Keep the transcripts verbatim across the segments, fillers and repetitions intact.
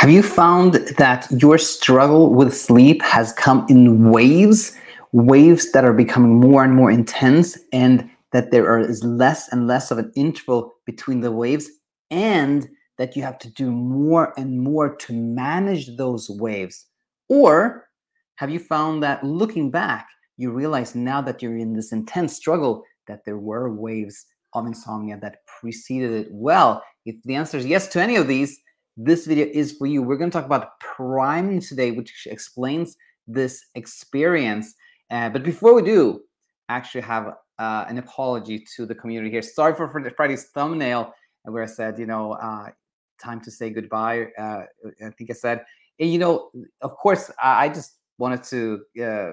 Have you found that your struggle with sleep has come in waves, waves that are becoming more and more intense, and that there are, is less and less of an interval between the waves, and that you have to do more and more to manage those waves? Or have you found that looking back, you realize now that you're in this intense struggle that there were waves of insomnia that preceded it? Well, if the answer is yes to any of these, this video is for you. We're going to talk about priming today, which explains this experience. Uh, but before we do, I actually have uh, an apology to the community here. Sorry for, for Friday's thumbnail where I said, you know, uh, time to say goodbye. Uh, I think I said, and, you know, of course, I, I just wanted to uh,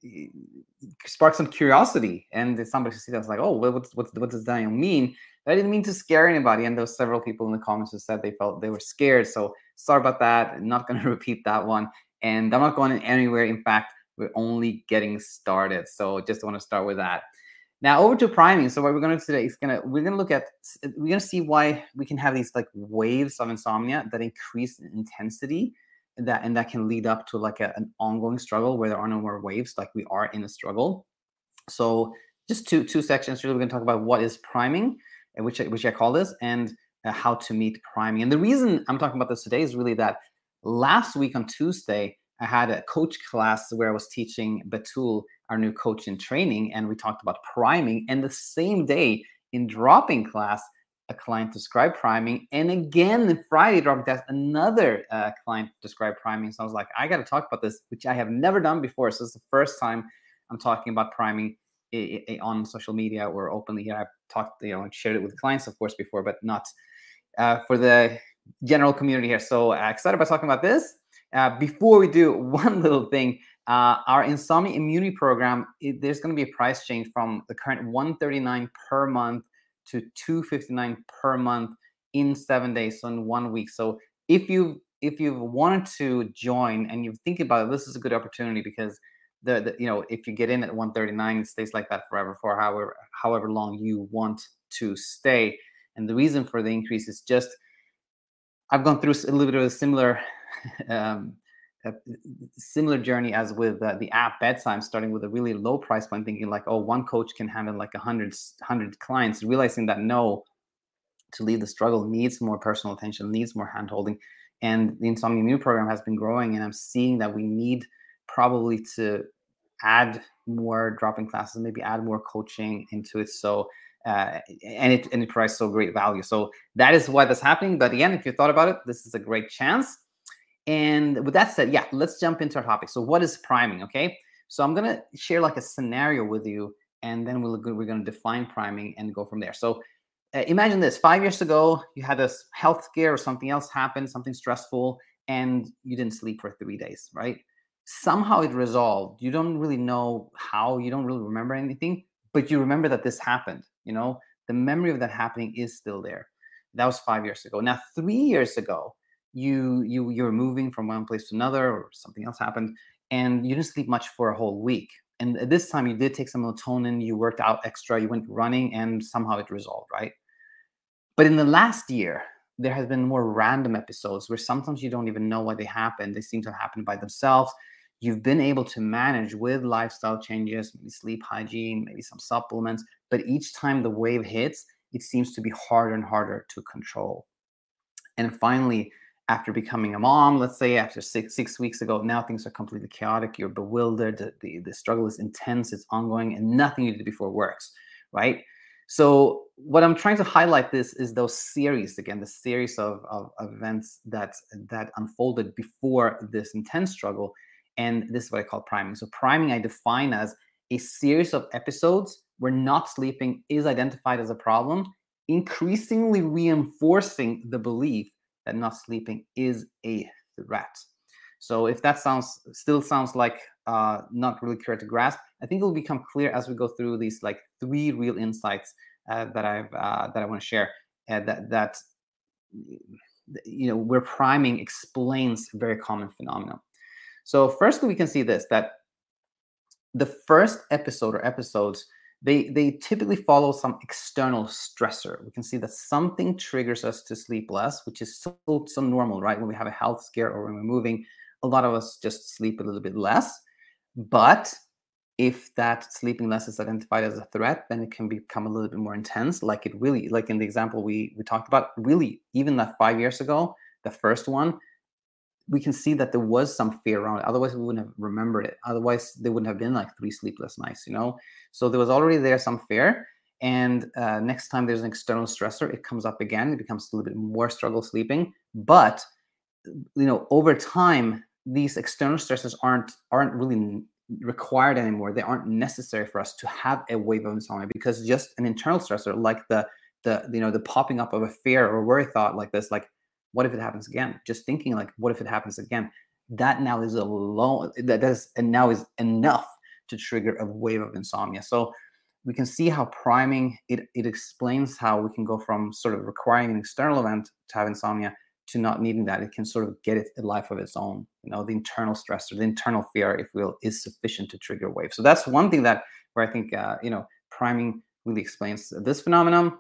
spark some curiosity. And somebody said, I was like, oh, what, what, what does that mean? I didn't mean to scare anybody. And there were several people in the comments who said they felt they were scared. So sorry about that. I'm not going to repeat that one. And I'm not going anywhere. In fact, we're only getting started. So just want to start with that. Now over to priming. So what we're going to do today is going to, we're going to look at, we're going to see why we can have these like waves of insomnia that increase in intensity, and that, and that can lead up to like a, an ongoing struggle where there are no more waves, like we are in a struggle. So just two, two sections. Really, we're going to talk about what is priming, which I, which I call this, and uh, how to meet priming. And the reason I'm talking about this today is really that last week on Tuesday, I had a coach class where I was teaching Batul, our new coach in training, and we talked about priming. And the same day in dropping class, a client described priming. And again, the Friday dropping class, another uh, client described priming. So I was like, I got to talk about this, which I have never done before. So it's the first time I'm talking about priming on social media or openly here. I've talked, you know, and shared it with clients, of course, before, but not uh, for the general community here. So uh, excited about talking about this. Uh, before we do, one little thing, uh, our Insomnia Immunity Program, it, there's going to be a price change from the current one hundred thirty-nine dollars per month to two hundred fifty-nine dollars per month in seven days, so in one week. So if you if you've wanted to join and you think about it, this is a good opportunity because The, the you know, if you get in at one thirty-nine, it stays like that forever for however however long you want to stay. And the reason for the increase is just I've gone through a little bit of a similar um, a similar journey as with uh, the app Bedtime, starting with a really low price point, thinking like, oh, one coach can handle like a hundred hundred clients, realizing that no, to leave the struggle needs more personal attention, needs more handholding. And the Insomnia Immunity Program has been growing, and I'm seeing that we need probably to add more drop-in classes, maybe add more coaching into it. So, uh, and it and it provides so great value. So that is why that's happening. But again, if you thought about it, this is a great chance. And with that said, yeah, let's jump into our topic. So what is priming? Okay, so I'm gonna share like a scenario with you, and then we'll we're gonna define priming and go from there. So uh, imagine this: five years ago, you had a health scare or something else happened, something stressful, and you didn't sleep for three days, right? Somehow it resolved. You don't really know how, you don't really remember anything, but you remember that this happened. You know, the memory of that happening is still there. That was five years ago. Now, three years ago, you you you were moving from one place to another, or something else happened, and you didn't sleep much for a whole week. And this time you did take some melatonin, you worked out extra, you went running, and somehow it resolved, right? But in the last year, there has been more random episodes where sometimes you don't even know why they happened. They seem to happen by themselves. You've been able to manage with lifestyle changes, maybe sleep hygiene, maybe some supplements, but each time the wave hits, it seems to be harder and harder to control. And finally, after becoming a mom, let's say after six six weeks ago, now things are completely chaotic. You're bewildered. The, the, the struggle is intense. It's ongoing, and nothing you did before works, right? So what I'm trying to highlight this is those series, again, the series of, of, of events that, that unfolded before this intense struggle. And this is what I call priming. So priming I define as a series of episodes where not sleeping is identified as a problem, increasingly reinforcing the belief that not sleeping is a threat. So if that sounds still sounds like uh, not really clear to grasp, I think it will become clear as we go through these like three real insights uh, that I've uh, that I want to share. Uh, that that you know where priming explains a very common phenomenon. So firstly, we can see this, that the first episode or episodes They they typically follow some external stressor. We can see that something triggers us to sleep less, which is so so normal, right? When we have a health scare or when we're moving, a lot of us just sleep a little bit less. But if that sleeping less is identified as a threat, then it can become a little bit more intense. Like it really, like in the example we we talked about, really, even that five years ago, the first one, we can see that there was some fear around it. Otherwise, we wouldn't have remembered it. Otherwise, there wouldn't have been like three sleepless nights, you know? So there was already there some fear. And uh, next time there's an external stressor, it comes up again. It becomes a little bit more struggle sleeping. But, you know, over time, these external stressors aren't aren't really required anymore. They aren't necessary for us to have a wave of insomnia, because just an internal stressor like the the you know the popping up of a fear or worry thought like this, like what if it happens again? Just thinking like what if it happens again? That now is alone. That is and now is enough to trigger a wave of insomnia. So we can see how priming it it explains how we can go from sort of requiring an external event to have insomnia to not needing that. It can sort of get it a life of its own. You know, the internal stressor, the internal fear, if will, is sufficient to trigger a wave. So that's one thing that where I think uh, you know priming really explains this phenomenon.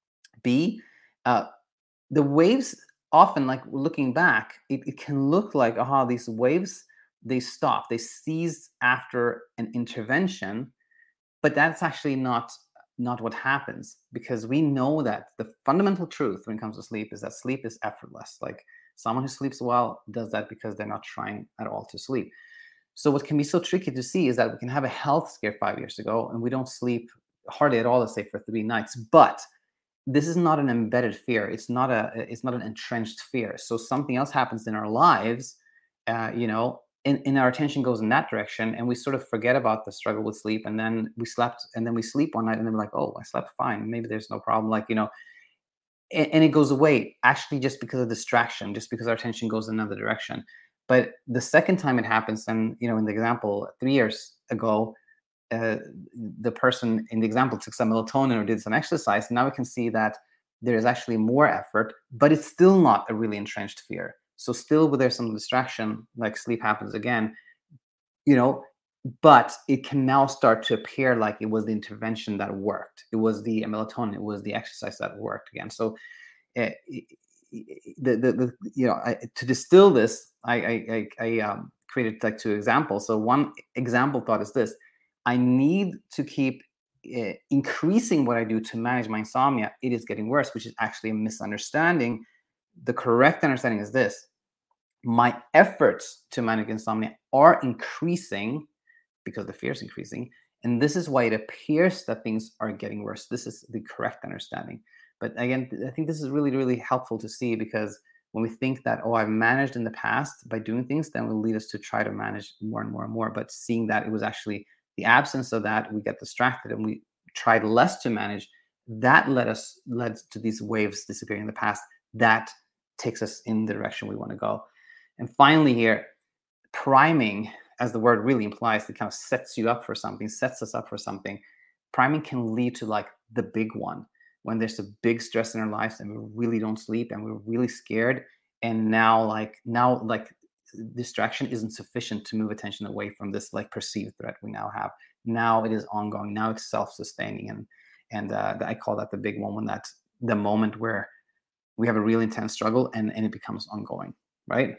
B, uh, the waves often, like looking back, it, it can look like, aha, these waves, they stop, they cease after an intervention, but that's actually not not what happens, because we know that the fundamental truth when it comes to sleep is that sleep is effortless. Like someone who sleeps well does that because they're not trying at all to sleep. So what can be so tricky to see is that we can have a health scare five years ago and we don't sleep hardly at all, let's say for three nights, but this is not an embedded fear. It's not a it's not an entrenched fear. So something else happens in our lives, uh, you know, and, and our attention goes in that direction, and we sort of forget about the struggle with sleep, and then we slept, and then we sleep one night, and then we're like, oh, I slept fine. Maybe there's no problem. Like you know, and, and it goes away actually just because of distraction, just because our attention goes in another direction. But the second time it happens, then you know, in the example three years ago, uh, the person in the example took some melatonin or did some exercise. Now we can see that there is actually more effort, but it's still not a really entrenched fear. So still, with there's some distraction, like sleep happens again, you know, but it can now start to appear like it was the intervention that worked. It was the melatonin, it was the exercise that worked again. So uh, the, the, the you know I, to distill this, I I, I, I um, created like two examples. So one example thought is this: I need to keep uh, increasing what I do to manage my insomnia. It is getting worse, which is actually a misunderstanding. The correct understanding is this: my efforts to manage insomnia are increasing because the fear is increasing. And this is why it appears that things are getting worse. This is the correct understanding. But again, I think this is really, really helpful to see, because when we think that, oh, I've managed in the past by doing things, then will lead us to try to manage more and more and more. But seeing that it was actually the absence of that, we get distracted and we tried less to manage. That led us led to these waves disappearing in the past. That takes us in the direction we want to go. And finally, here, priming, as the word really implies, it kind of sets you up for something, sets us up for something. Priming can lead to like the big one, when there's a big stress in our lives and we really don't sleep and we're really scared. And now, like now, like distraction isn't sufficient to move attention away from this like perceived threat we now have. Now it is ongoing. Now it's self-sustaining, and and uh, I call that the big one, when that's the moment where we have a really intense struggle and and it becomes ongoing, right?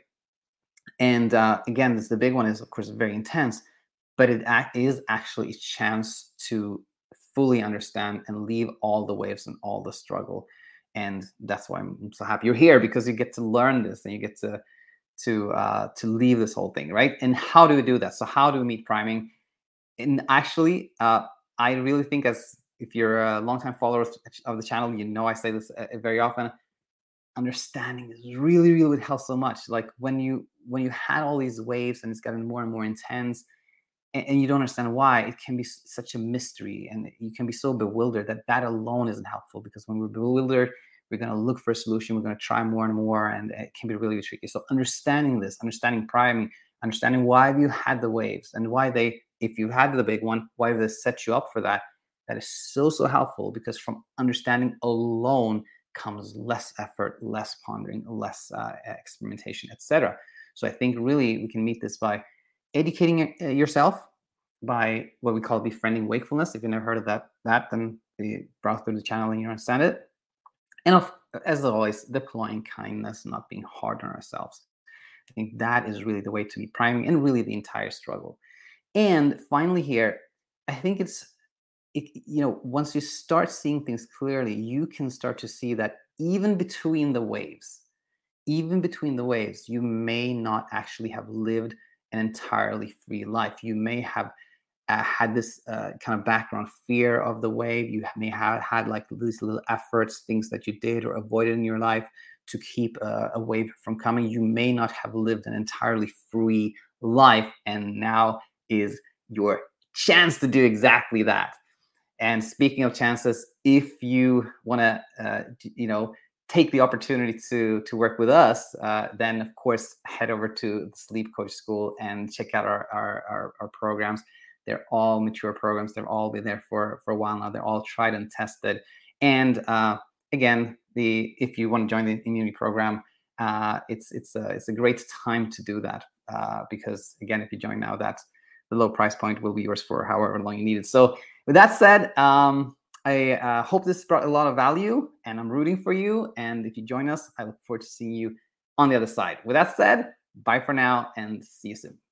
And uh, again, this the big one is of course very intense, but it act, is actually a chance to fully understand and leave all the waves and all the struggle. And that's why I'm so happy you're here, because you get to learn this and you get to to uh, to leave this whole thing, right? And how do we do that? So how do we meet priming? And actually, uh, I really think, as if you're a longtime follower of the channel, you know I say this uh, very often. Understanding is really, really would help so much. Like when you when you had all these waves and it's gotten more and more intense, and, and you don't understand why, it can be s- such a mystery, and you can be so bewildered that that alone isn't helpful. Because when we're bewildered, we're going to look for a solution. We're going to try more and more, and it can be really tricky. So understanding this, understanding priming, understanding why you had the waves and why they, if you had the big one, why they set you up for that. That is so so helpful, because from understanding alone comes less effort, less pondering, less uh, experimentation, et cetera. So I think really we can meet this by educating uh, yourself, by what we call befriending wakefulness. If you've never heard of that, that then you browse through the channel and you understand it. And of, as always, deploying kindness, not being hard on ourselves. I think that is really the way to be priming and really the entire struggle. And finally here, I think it's, it, you know, once you start seeing things clearly, you can start to see that even between the waves, even between the waves, you may not actually have lived an entirely free life. You may have uh, had this uh, kind of background fear of the wave. You may have had like these little efforts, things that you did or avoided in your life to keep uh, a wave from coming. You may not have lived an entirely free life, and now is your chance to do exactly that. And speaking of chances, if you want to, uh, you know, take the opportunity to to work with us, uh, then of course head over to the Sleep Coach School and check out our our, our, our programs. They're all mature programs. They've all been there for for a while now. They're all tried and tested. And uh, again, the if you want to join the immunity program, uh, it's it's a it's a great time to do that uh, because again, if you join now, that's the low price point will be yours for however long you need it. So with that said, um, I uh, hope this brought a lot of value, and I'm rooting for you. And if you join us, I look forward to seeing you on the other side. With that said, bye for now and see you soon.